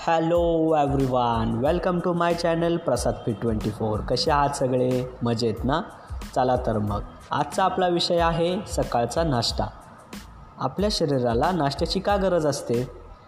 Hello everyone, welcome to my channel Prasad Fit24. कसे आहात सगळे? मजेत ना? चला तर मग आजचा आपला विषय आहे सकाळचा नाश्ता. आपल्या शरीराला नाश्त्याची का गरज असते?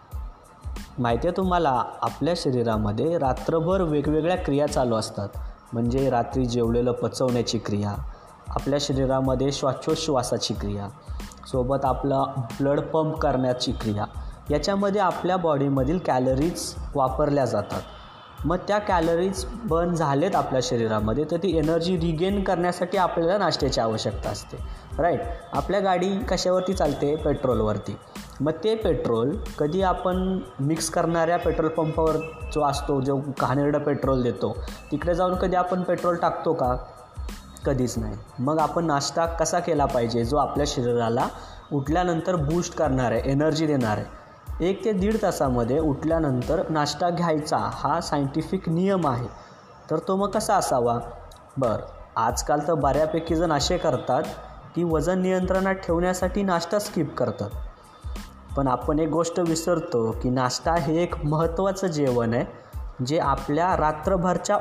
माहिती आहे तुम्हाला, आपल्या शरीरामध्ये रात्रभर वेगवेगळ्या क्रिया चालू असतात. म्हणजे रात्री जेवलेलं पचवण्याची क्रिया, आपल्या शरीरामध्ये श्वासोच्छ्वासाची क्रिया, सोबत आपला ब्लड पंप करण्याची क्रिया. याच्यामध्ये आपल्या बॉडीमधील कॅलरीज वापरल्या जातात. मग त्या कॅलरीज बर्न झालेत आपल्या शरीरामध्ये, तर ती एनर्जी रिगेन करण्यासाठी आपल्याला नाश्त्याची आवश्यकता असते, राईट. आपल्या गाडी कशावरती चालते? पेट्रोलवरती. मग ते पेट्रोल कधी आपण मिक्स करणाऱ्या पेट्रोल पंपावर जो असतो, जो घाणेरडं पेट्रोल देतो, तिकडे जाऊन कधी आपण पेट्रोल टाकतो का? कधीच नाही. मग आपण नाश्ता कसा केला पाहिजे, जो आपल्या शरीराला उठल्यानंतर बूस्ट करणार आहे, एनर्जी देणार आहे. 1 ते 1.5 तासामध्ये उठल्यानंतर नाश्ता घ्यायचा हा सायंटिफिक नियम आहे. तर तो मग कसा असावा? आजकाल तर बऱ्यापैकी जण असे करतात की वजन नियंत्रणात ठेवण्यासाठी नाश्ता स्किप करतात. पण आपण एक गोष्ट विसरतो की नाश्ता हे एक महत्त्वाचं जेवण आहे, जे आपल्या रात्रभरच्या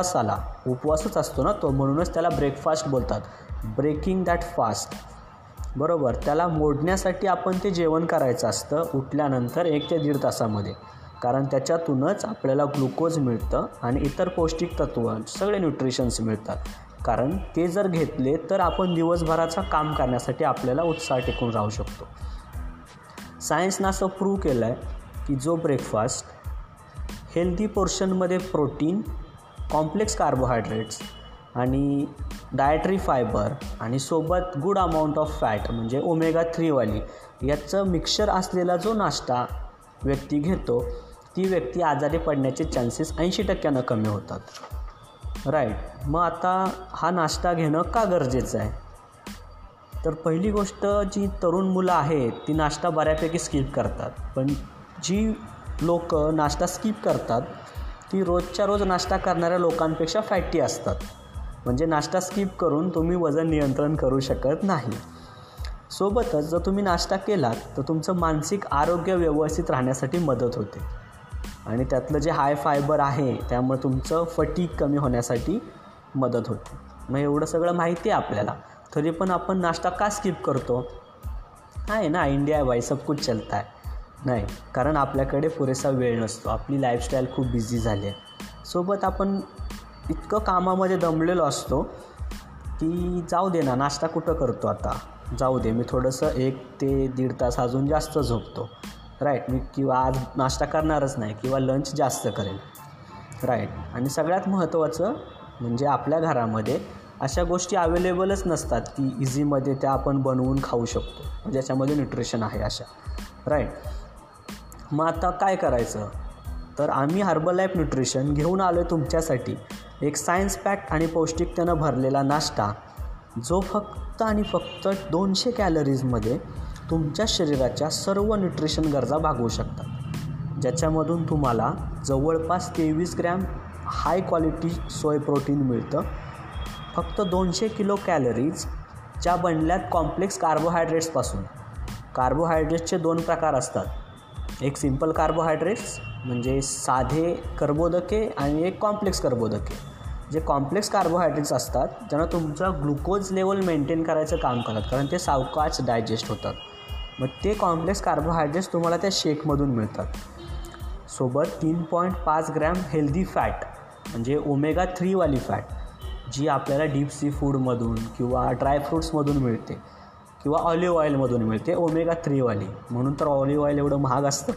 उपवासच असतो ना तो, म्हणूनच त्याला ब्रेकफास्ट बोलतात. ब्रेकिंग दॅट फास्ट, बरोबर. त्याला मोडण्यासाठी आपण ते जेवण करायचं असतं उठल्यानंतर 1 ते 1.5 तासामध्ये. कारण त्याच्यातूनच आपल्याला ग्लुकोज मिळतं आणि इतर पौष्टिक तत्व, सगळे न्यूट्रिशन्स मिळतात. कारण ते जर घेतले तर आपण दिवसभराचं काम करण्यासाठी आपल्याला उत्साह टिकून राहू शकतो. सायन्सनं असं प्रूव्ह केलं आहे की जो ब्रेकफास्ट हेल्दी पोर्शनमध्ये प्रोटीन, कॉम्प्लेक्स कार्बोहायड्रेट्स आणि डायटरी फायबर आणि सोबत गुड अमाऊंट ऑफ फॅट, म्हणजे ओमेगा 3 वाली, याचं मिक्सचर असलेला जो नाश्ता व्यक्ती घेतो, ती व्यक्ती आजारी पडण्याचे चान्सेस 80% कमी होतात, राईट. मग आता हा नाश्ता घेणं का गरजेचं आहे? तर पहिली गोष्ट, जी तरुण मुलं आहेत ती नाश्ता बऱ्यापैकी स्किप करतात. पण जी लोक नाश्ता स्किप करतात ती रोजच्या रोज नाश्ता करणाऱ्या लोकांपेक्षा फॅटी असतात. म्हणजे नाश्ता स्किप करून तुम्ही वजन नियंत्रण करू शकत नाही. सोबतच जर तुम्ही नाश्ता केलात तर तुमचं मानसिक आरोग्य व्यवस्थित राहण्यासाठी मदत होते. आणि त्यातलं जे हाय फायबर आहे त्यामुळे तुमचं फटीग कमी होण्यासाठी मदत होते. मग एवढं सगळं माहिती आहे आपल्याला, तरी पण आपण नाश्ता का स्किप करतो? आहे ना, इंडिया है भाई, सब कुछ चलता है. नाही, कारण आपल्याकडे पुरेसा वेळ नसतो. आपली लाईफस्टाईल खूप बिझी झाली आहे. सोबत आपण इतकं कामामध्ये दमलेलो असतो की जाऊ दे ना, नाश्ता कुठं करतो आता, जाऊ दे, मी थोडंसं 1 ते 1.5 तास अजून जास्त झोपतो, राईट. मी किंवा आज नाश्ता करणारच नाही किंवा लंच जास्त करेल, राईट. आणि सगळ्यात महत्त्वाचं म्हणजे आपल्या घरामध्ये अशा गोष्टी अवेलेबलच नसतात की इझीमध्ये त्या आपण बनवून खाऊ शकतो, ज्याच्यामध्ये न्यूट्रिशन आहे अशा, राईट. मग आता काय करायचं? तर आम्ही हर्बलाईफ न्यूट्रिशन घेऊन आलो आहे तुमच्यासाठी एक सायन्स पॅक्ट आणि पौष्टिकतेनं भरलेला नाश्ता, जो फक्त आणि फक्त 200 कॅलरीजमध्ये तुमच्या शरीराच्या सर्व न्यूट्रिशन गरजा भागवू शकतात. ज्याच्यामधून तुम्हाला जवळपास 23 gram high quality soy protein मिळतं. फक्त 200 किलो कॅलरीज ज्या बनल्यात कॉम्प्लेक्स कार्बोहायड्रेट्सपासून. कार्बोहायड्रेट्सचे 2 प्रकार असतात. एक सिंपल कार्बोहायड्रेट्स म्हणजे साधे कर्बोदके आणि एक कॉम्प्लेक्स कर्बोदके. जे कॉम्प्लेक्स कार्बोहायड्रेट्स असतात ज्यांना तुमचा ग्लुकोज लेवल मेंटेन करायचं काम करतात, कारण ते सावकाश डायजेस्ट होतात. मग ते कॉम्प्लेक्स कार्बोहायड्रेट्स तुम्हाला त्या शेकमधून मिळतात. सोबत 3.5 ग्रॅम हेल्दी फॅट, म्हणजे ओमेगा 3 वाली फॅट, जी आपल्याला डीप सी फूडमधून किंवा ड्रायफ्रूट्समधून मिळते किंवा ऑलिव्ह ऑइलमधून मिळते, ओमेगा 3 वाली, म्हणून तर ऑलिव्ह ऑइल एवढं महाग असतं.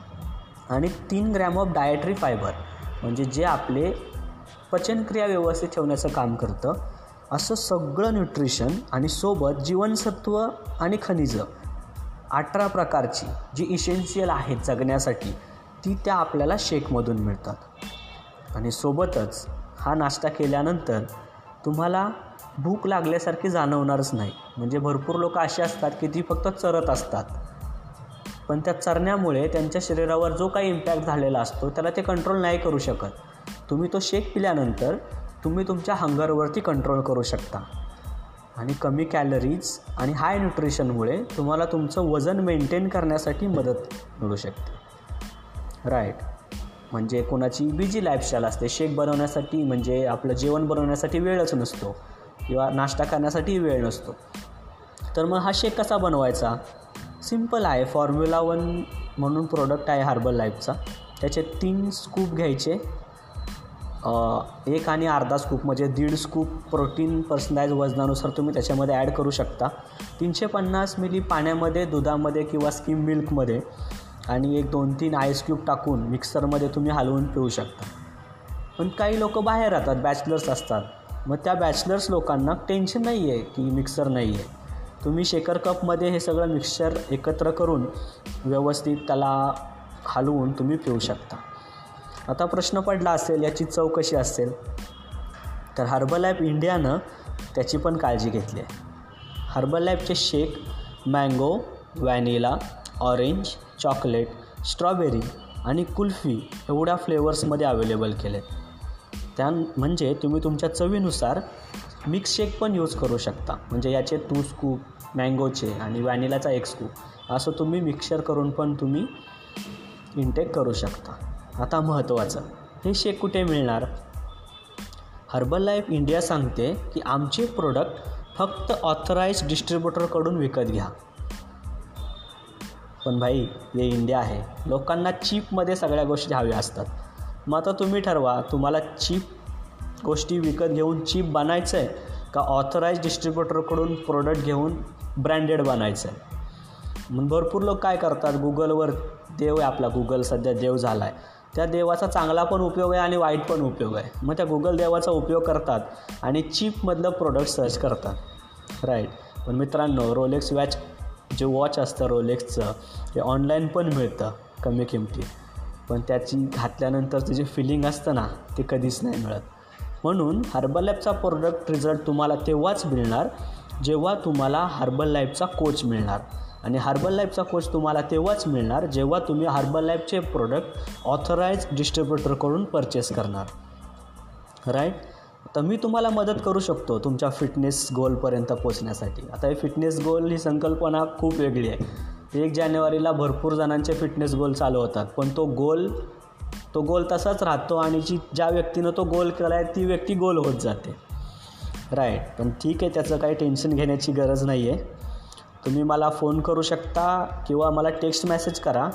आणि 3 ग्रॅम ऑफ डायटरी फायबर, म्हणजे जे आपले पचनक्रिया व्यवस्थित ठेवण्याचं काम करतं. असं सगळं न्यूट्रिशन आणि सोबत जीवनसत्व आणि खनिजं 18 प्रकारची जी इसेन्शियल आहेत जगण्यासाठी, ती त्या आपल्याला शेकमधून मिळतात. आणि सोबतच हा नाश्ता केल्यानंतर तुम्हाला भूक लागल्यासारखी जाणवणारच नाही. म्हणजे भरपूर लोक असे असतात की ती फक्त चरत असतात, पण त्या चरण्यामुळे त्यांच्या शरीरावर जो काही इम्पॅक्ट झालेला असतो त्याला ते कंट्रोल नाही करू शकत. तुम्ही तो शेक पिल्यानंतर तुम्ही तुमच्या हंगरवरती कंट्रोल करू शकता. आणि कमी कॅलरीज आणि हाय न्यूट्रिशनमुळे तुम्हाला तुमचं वजन मेंटेन करण्यासाठी मदत मिळू शकते, राईट. म्हणजे कोणाची बिझी लाईफस्टाईल असते, शेक बनवण्यासाठी म्हणजे आपलं जेवण बनवण्यासाठी वेळच नसतो किंवा नाश्ता करण्यासाठी वेळ नसतो. तर मग हा शेक कसा बनवायचा? सिम्पल आहे. फॉर्म्युला 1 म्हणून प्रोडक्ट आहे हर्बल लाईफचा. त्याचे 3 स्कूप घ्यायचे, 1 आणि अर्धा स्कूप म्हणजे 1.5 स्कूप प्रोटीन पर्सनलाइज वजनानुसार तुम्ही त्याच्यामध्ये ॲड करू शकता. 350 मिली पाण्यामध्ये, दुधामध्ये किंवा स्किम मिल्कमध्ये आणि 1-2-3 आईस क्यूब टाकून मिक्सरमध्ये तुम्ही हलवून पिऊ शकता. पण काही लोक बाहेर राहतात, बॅचलर्स असतात. मग त्या बॅचलर्स लोकांना टेन्शन नाही आहे की मिक्सर नाही आहे. तुम्ही शेकर कपमध्ये हे सगळं मिक्सचर एकत्र करून व्यवस्थित त्याला हलवून तुम्ही पिऊ शकता. आता प्रश्न पडला असेल याची चव कशी असेल, तर हर्बल लाईफ इंडियानं त्याची पण काळजी घेतली आहे. हर्बल लाईफचे shake mango, vanilla, orange, chocolate, strawberry आणि कुल्फी एवढ्या फ्लेवर्समध्ये अवेलेबल केले. म्हणजे तुम्ही तुमच्या चवीनुसार मिक्स शेक पण यूज करू शकता. म्हणजे याचे 2 स्कूप मँगोचे आणि व्हॅनिलाचा 1 स्कूप असं तुम्ही मिक्सचर करून पण तुम्ही इनटेक करू शकता. आता महत्त्वाचं, हे शेक कुठे मिळणार? हर्बल लाईफ इंडिया सांगते की आमचे प्रोडक्ट फक्त ऑथराइज्ड डिस्ट्रीब्युटरकडून विकत घ्या. पण भाई, हे इंडिया आहे, लोकांना चीपमध्ये सगळ्या गोष्टी हव्या असतात. मग आता तुम्ही ठरवा, तुम्हाला चीप गोष्टी विकत घेऊन चीप बनायचं आहे का ऑथराइज्ड डिस्ट्रीब्युटरकडून प्रोडक्ट घेऊन ब्रँडेड बनायचं आहे? मग भरपूर लोक काय करतात, गुगलवर देव आहे आपला, गुगल सध्या देव झाला आहे, त्या देवाचा चांगला पण उपयोग आहे आणि वाईट पण उपयोग आहे. मग त्या गुगल देवाचा उपयोग करतात आणि चीपमधलं प्रोडक्ट सर्च करतात, राईट. पण मित्रांनो, रोलेक्स वॉच असतं रोलेक्सचं, ते ऑनलाईन पण मिळतं कमी किमतीत, पण त्याची घातल्यानंतर जे फिलिंग असतं ना, ते कधीच नाही मिळत. म्हणून हर्बल लाईफचा प्रोडक्ट रिझल्ट तुम्हाला तेव्हाच मिळणार जेव्हा तुम्हाला हर्बल लाईफचा कोच मिळणार. आणि हर्बल लाईफचा कोच तुम्हाला तेव्हाच मिळणार जेव्हा तुम्ही हर्बल लाईफचे प्रोडक्ट ऑथराइज्ड डिस्ट्रीब्युटरकडून परचेस करणार, राईट. तर मी तुम्हाला मदत करू शकतो तुमच्या फिटनेस गोलपर्यंत पोचण्यासाठी. आता हे फिटनेस गोल ही संकल्पना खूप वेगळी आहे. 1 जानेवारीला भरपूर जणांचे फिटनेस गोल चालू होतात, पण तो गोल तसाच राहतो आणि ज्या व्यक्तीनं तो गोल केला आहे ती व्यक्ती गोल होत जाते, राईट. पण ठीक आहे, त्याचं काही टेन्शन घेण्याची गरज नाही आहे. तुम्ही मला फोन करू शकता किंवा मला टेक्स्ट मेसेज करा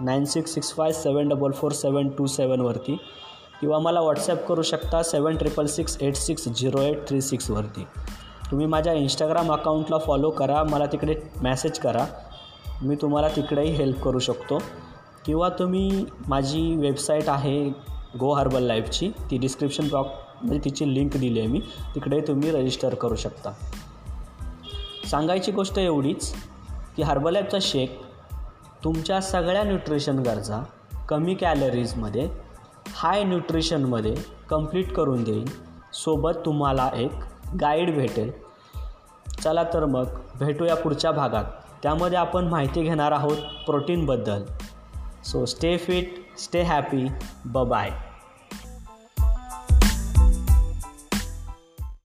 9665744727 वरती, किंवा मला व्हॉट्सॲप करू शकता 7666860836 वरती. तुम्ही माझ्या इंस्टाग्राम अकाउंटला फॉलो करा, मला तिकडे मेसेज करा, मी तुम्हाला तिकडेही हेल्प करू शकतो. किंवा तुम्ही माझी वेबसाईट आहे गो हर्बल लाईफची, ती डिस्क्रिप्शन बॉक्समध्ये तिची लिंक दिली आहे मी, तिकडे तुम्ही रजिस्टर करू शकता. सांगायची गोष्ट एवढीच की हर्बल लाईफचा शेक तुमच्या सगळ्या न्यूट्रिशन गरजा कमी कॅलरीजमध्ये, हाय न्यूट्रिशनमध्ये कंप्लीट करून देईल. सोबत तुम्हाला एक गाईड भेटेल. चला तर मग भेटूया पुढच्या भागात. त्यामध्ये आपण माहिती घेणार आहोत प्रोटीनबद्दल. So stay fit, stay happy, bye.